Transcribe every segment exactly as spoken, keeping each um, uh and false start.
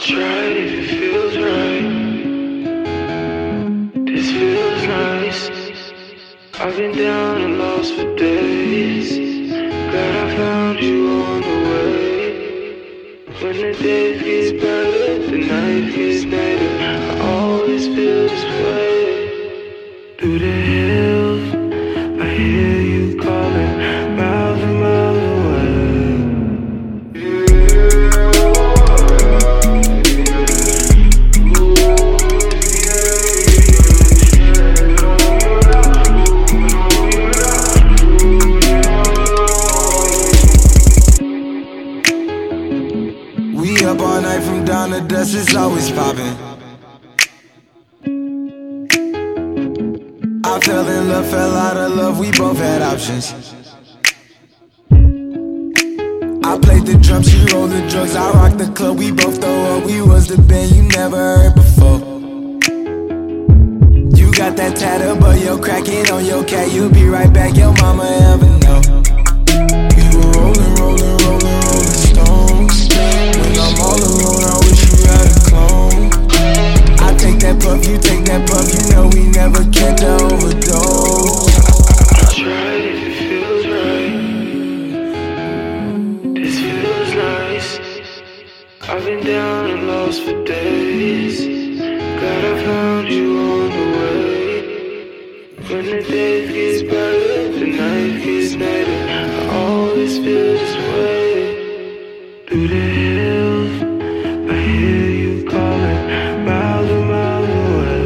Try it if it feels right. This feels nice. I've been down and lost for days. Glad I found you on the way. When the days get better, the night gets later. I always feel this way. Through the hills, I hear you calling, miles and miles away. We up all night from dawn to dusk, it's always poppin'. I fell in love, fell out of love, we both had options. I played the drums, she rolled the drugs, I rocked the club, we both throw up. We was the band you never heard before. You got that tattoo, but you're cracking on your cat. You'll be right back, your mama ever know. We were rolling, rolling, rolling, rolling stones. When I'm all alone, I wish you had a clone. I take that puff, you take that puff, you know we never get to overdose. Try it if it feels right. This feels nice. I've been down and lost for days. Glad I found you on the way. When the days get better, the night gets later. I always feel this way. Through the hills, I hear you calling, miles and miles away.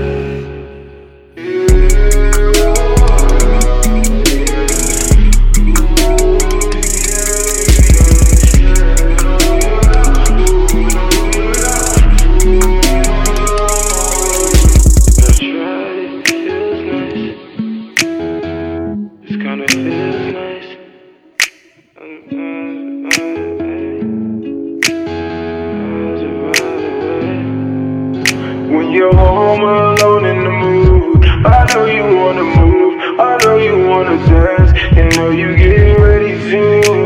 When you're home alone in the mood, I know you wanna move, I know you wanna dance, you know you get ready to